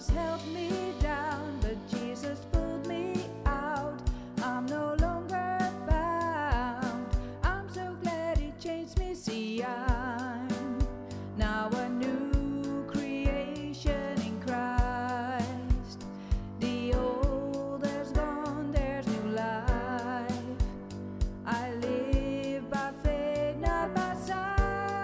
once held me down, but Jesus pulled me out. I'm no longer bound. I'm so glad He changed me. See, I'm now a new creation in Christ. The old has gone, there's new life. I live by faith, not by sight.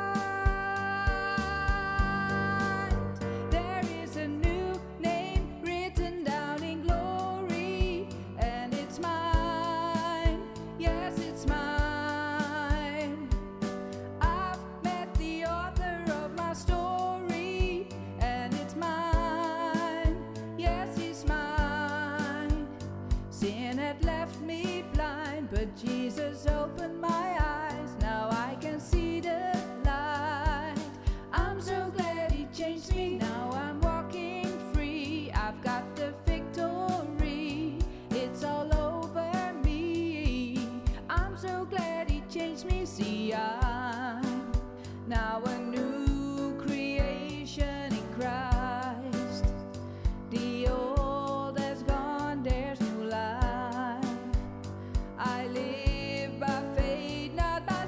There is a new name written down in glory, and it's mine. Yes, it's mine. I've met the author of my story, and it's mine. Yes, it's mine. Sin had left me blind, but Jesus opened my eyes. Now I can see the light. I'm so glad He changed me. Now I'm walking free. I've got the victory. It's all over me. I'm so glad He changed me. See, I'm now a new creation in Christ. The old has gone, there's new life. I live by faith, not by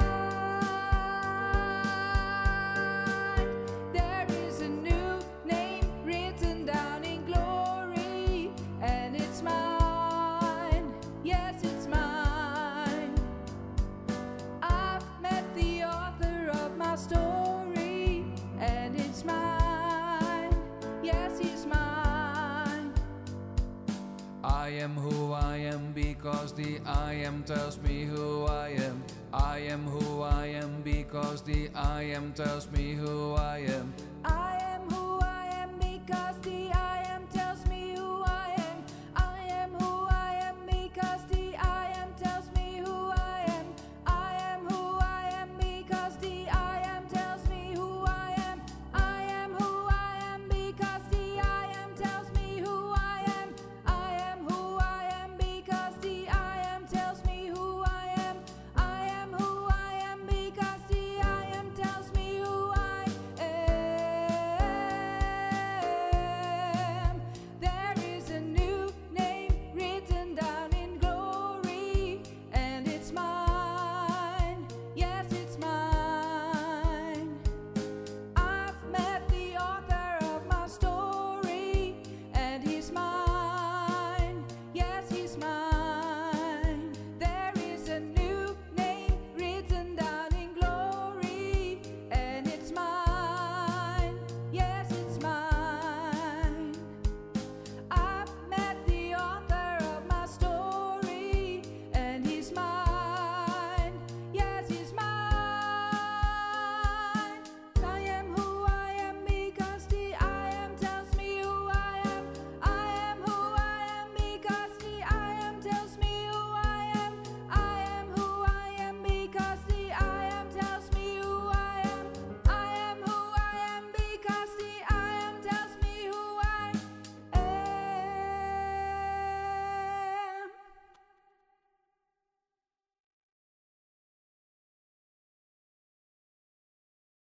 sight. There is a new name written down in glory, and it's mine. Yes, it's mine. I've met the author of my story, and it's mine. Yes, He's mine. I am who I am because the I am tells me who I am. I am who I am because the I am tells me who I am. I